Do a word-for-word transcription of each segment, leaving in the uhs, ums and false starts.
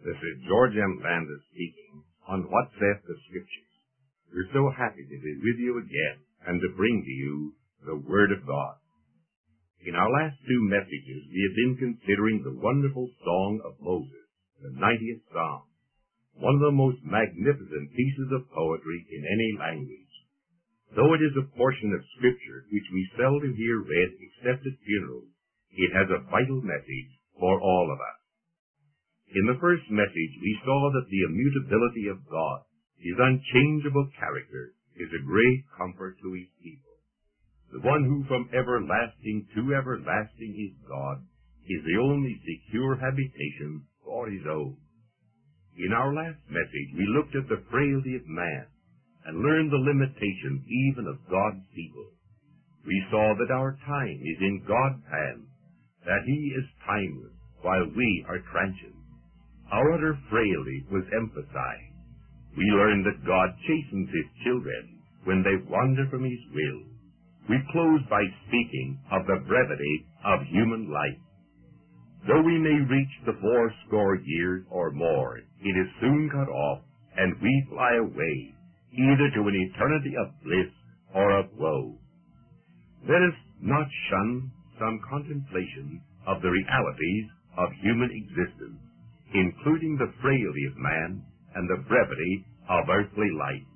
This is George M. Landis speaking on What Saith the Scriptures. We're so happy to be with you again and to bring to you the Word of God. In our last two messages, we have been considering the wonderful Song of Moses, the ninetieth Psalm, one of the most magnificent pieces of poetry in any language. Though it is a portion of Scripture which we seldom hear read except at funerals, it has a vital message for all of us. In the first message, we saw that the immutability of God, his unchangeable character, is a great comfort to his people. The one who from everlasting to everlasting is God is the only secure habitation for his own. In our last message, we looked at the frailty of man and learned the limitations even of God's people. We saw that our time is in God's hands, that he is timeless while we are transient. Our utter frailty was emphasized. We learned that God chastens his children when they wander from his will. We closed by speaking of the brevity of human life. Though we may reach the fourscore years or more, it is soon cut off, and we fly away, either to an eternity of bliss or of woe. Let us not shun some contemplation of the realities of human existence, including the frailty of man and the brevity of earthly life.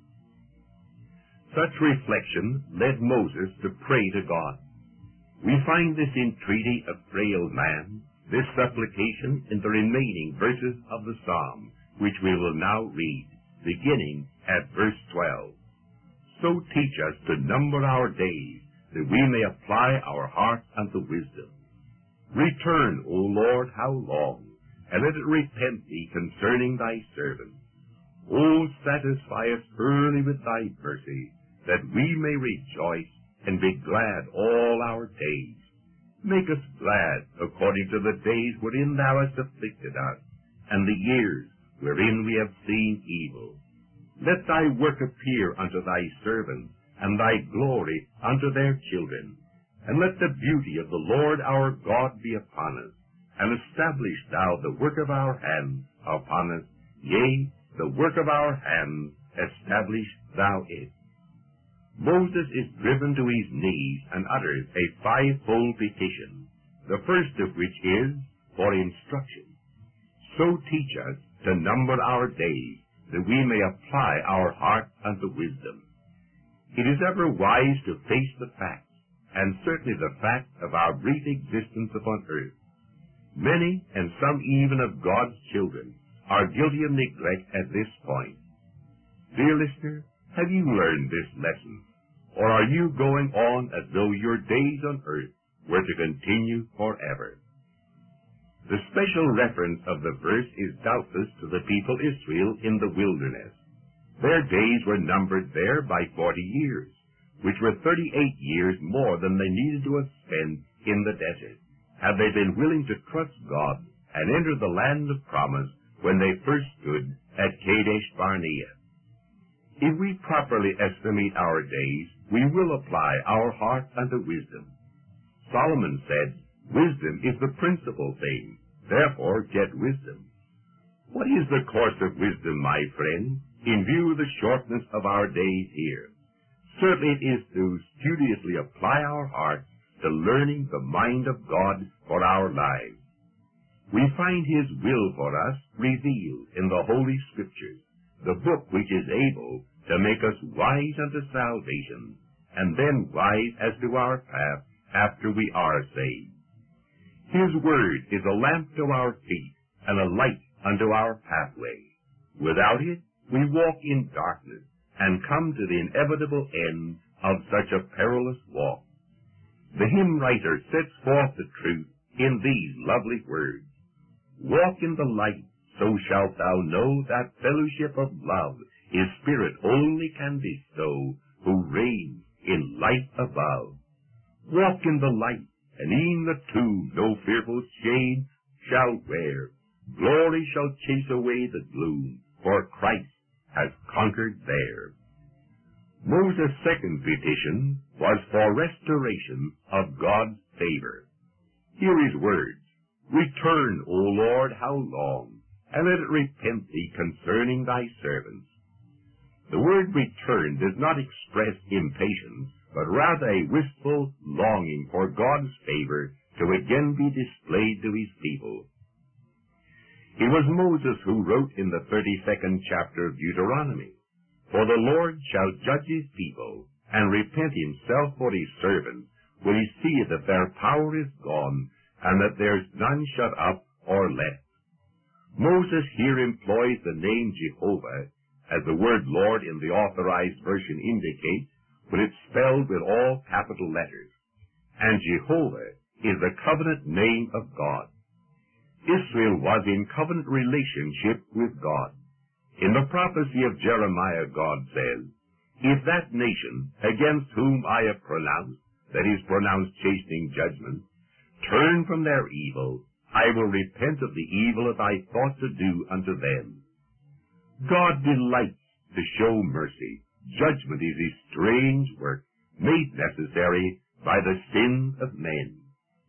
Such reflection led Moses to pray to God. We find this entreaty of frail man, this supplication, in the remaining verses of the psalm, which we will now read, beginning at verse twelve. So teach us to number our days, that we may apply our heart unto wisdom. Return, O Lord, how long? And let it repent thee concerning thy servant. O satisfy us early with thy mercy, that we may rejoice and be glad all our days. Make us glad according to the days wherein thou hast afflicted us, and the years wherein we have seen evil. Let thy work appear unto thy servants, and thy glory unto their children. And let the beauty of the Lord our God be upon us, and establish thou the work of our hands upon us, yea, the work of our hands establish thou it. Moses is driven to his knees and utters a fivefold petition, the first of which is for instruction. So teach us to number our days, that we may apply our heart unto wisdom. It is ever wise to face the facts, and certainly the fact of our brief existence upon earth. Many, and some even of God's children, are guilty of neglect at this point. Dear listener, have you learned this lesson? Or are you going on as though your days on earth were to continue forever? The special reference of the verse is doubtless to the people Israel in the wilderness. Their days were numbered there by forty years, which were thirty-eight years more than they needed to have spent in the desert, had they been willing to trust God and enter the land of promise when they first stood at Kadesh Barnea. If we properly estimate our days, we will apply our heart unto wisdom. Solomon said, wisdom is the principal thing, therefore get wisdom. What is the course of wisdom, my friend, in view of the shortness of our days here? Certainly it is to studiously apply our hearts to learning the mind of God for our lives. We find his will for us revealed in the Holy Scriptures, the book which is able to make us wise unto salvation, and then wise as to our path after we are saved. His word is a lamp to our feet and a light unto our pathway. Without it, we walk in darkness and come to the inevitable end of such a perilous walk. The hymn writer sets forth the truth in these lovely words. Walk in the light, so shalt thou know that fellowship of love his Spirit only can bestow, who reigns in light above. Walk in the light, and e'en the tomb no fearful shade shall wear. Glory shall chase away the gloom, for Christ has conquered there. Moses' second petition was for restoration of God's favor. Hear his words, Return, O Lord, how long? and let it repent thee concerning thy servants. The word return does not express impatience, but rather a wistful longing for God's favor to again be displayed to his people. It was Moses who wrote in the thirty-second chapter of Deuteronomy, For the Lord shall judge his people, and repent himself for his servants, when he seeth that their power is gone, and that there is none shut up or left. Moses here employs the name Jehovah, as the word Lord in the Authorized Version indicates, when it's spelled with all capital letters. And Jehovah is the covenant name of God. Israel was in covenant relationship with God. In the prophecy of Jeremiah, God says, If that nation, against whom I have pronounced, that is, pronounced chastening judgment, turn from their evil, I will repent of the evil that I thought to do unto them. God delights to show mercy. Judgment is his strange work, made necessary by the sin of men.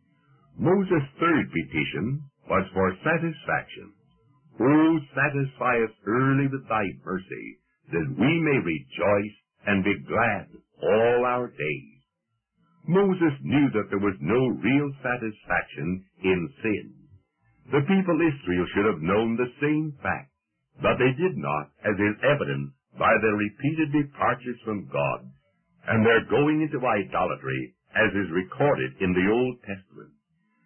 Moses' third petition was for satisfaction. O satisfy us early with thy mercy, that we may rejoice and be glad all our days. Moses knew that there was no real satisfaction in sin. The people Israel should have known the same fact, but they did not, as is evident by their repeated departures from God and their going into idolatry, as is recorded in the Old Testament.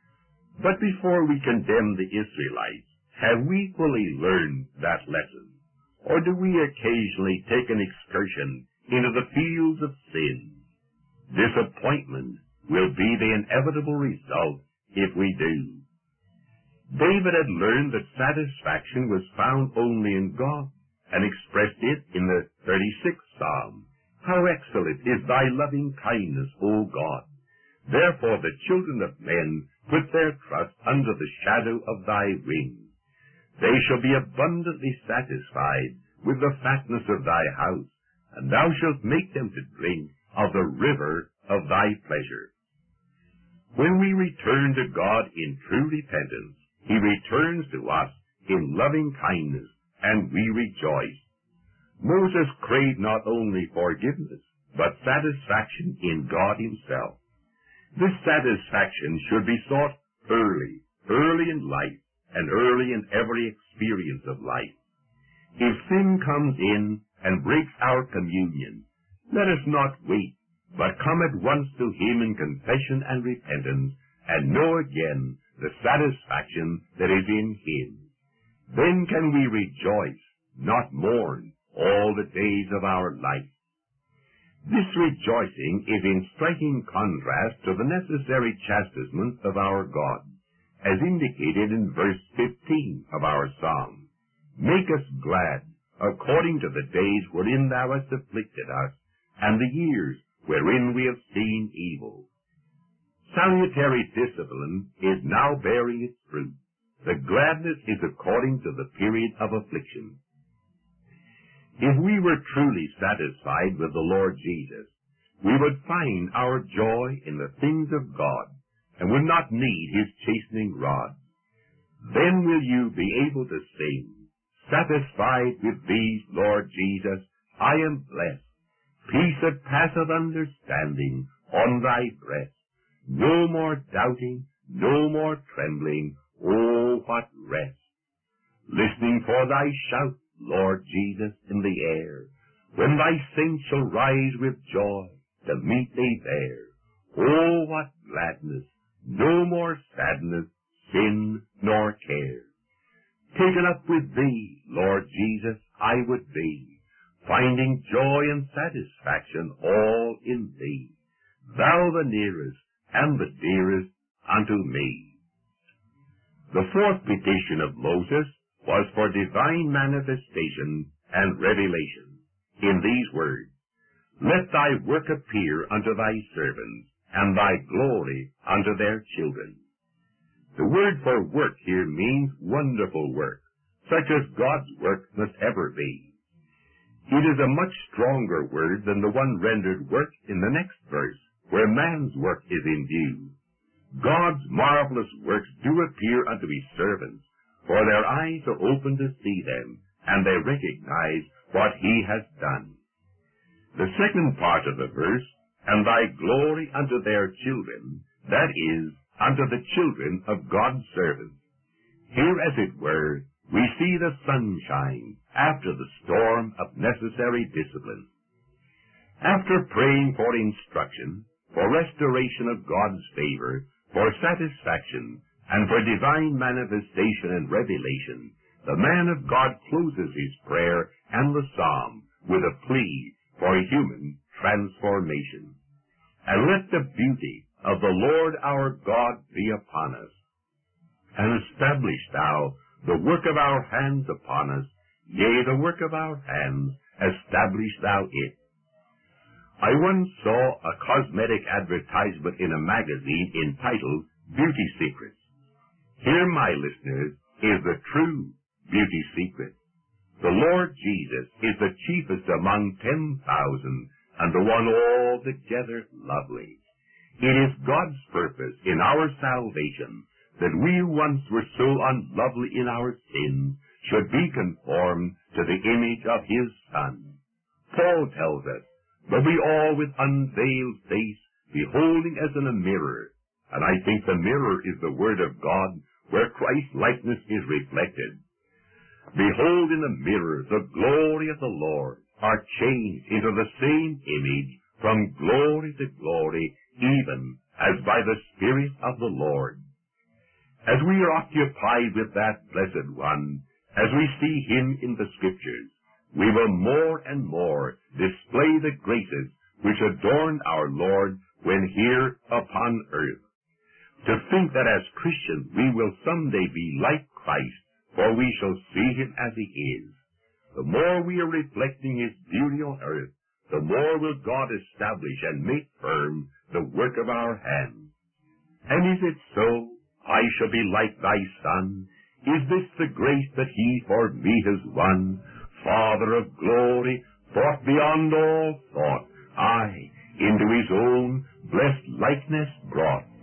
But before we condemn the Israelites, have we fully learned that lesson? Or do we occasionally take an excursion into the fields of sin? Disappointment will be the inevitable result if we do. David had learned that satisfaction was found only in God, and expressed it in the thirty-sixth Psalm. How excellent is thy loving kindness, O God! Therefore the children of men put their trust under the shadow of thy wings. They shall be abundantly satisfied with the fatness of thy house, and thou shalt make them to drink of the river of thy pleasure. When we return to God in true repentance, he returns to us in loving kindness, and we rejoice. Moses craved not only forgiveness, but satisfaction in God himself. This satisfaction should be sought early, early in life, and early in every experience of life. If sin comes in and breaks our communion, let us not wait, but come at once to him in confession and repentance, and know again the satisfaction that is in him. Then can we rejoice, not mourn, all the days of our life. This rejoicing is in striking contrast to the necessary chastisement of our God, as indicated in verse fifteen of our psalm. Make us glad, according to the days wherein thou hast afflicted us, and the years wherein we have seen evil. Salutary discipline is now bearing its fruit. The gladness is according to the period of affliction. If we were truly satisfied with the Lord Jesus, we would find our joy in the things of God, and would not need his chastening rod. Then will you be able to sing, Satisfied with thee, Lord Jesus, I am blessed. Peace that passeth understanding on thy breast. No more doubting, no more trembling, oh, what rest. Listening for thy shout, Lord Jesus, in the air, when thy saints shall rise with joy to meet thee there. Oh, what gladness, no more sadness, sin, nor care. Taken up with thee, Lord Jesus, I would be, finding joy and satisfaction all in thee, thou the nearest and the dearest unto me. The fourth petition of Moses was for divine manifestation and revelation. In these words, Let thy work appear unto thy servants, and thy glory unto their children. The word for work here means wonderful work, such as God's work must ever be. It is a much stronger word than the one rendered work in the next verse, where man's work is in view. God's marvelous works do appear unto his servants, for their eyes are open to see them, and they recognize what he has done. The second part of the verse, and thy glory unto their children, that is, unto the children of God's servants. Here, as it were, we see the sunshine after the storm of necessary discipline. After praying for instruction, for restoration of God's favor, for satisfaction, and for divine manifestation and revelation, the man of God closes his prayer and the psalm with a plea for human transformation. And let the beauty of the Lord our God be upon us. And establish thou the work of our hands upon us, yea, the work of our hands, establish thou it. I once saw a cosmetic advertisement in a magazine entitled Beauty Secrets. Here, my listeners, is the true beauty secret. The Lord Jesus is the chiefest among ten thousand, and the one altogether lovely. It is God's purpose in our salvation that we who once were so unlovely in our sins should be conformed to the image of his Son. Paul tells us, but we all with unveiled face, beholding as in a mirror, and I think the mirror is the Word of God, where Christ's likeness is reflected. Behold in the mirror the glory of the Lord, are changed into the same image from glory to glory, even as by the Spirit of the Lord. As we are occupied with that Blessed One, as we see him in the Scriptures, we will more and more display the graces which adorned our Lord when here upon earth. To think that as Christians we will someday be like Christ, for we shall see him as he is. The more we are reflecting his beauty on earth, the more will God establish and make firm the work of our hands. And is it so? I shall be like thy Son. Is this the grace that he for me has won? Father of glory, thought beyond all thought, aye, into his own blessed likeness brought.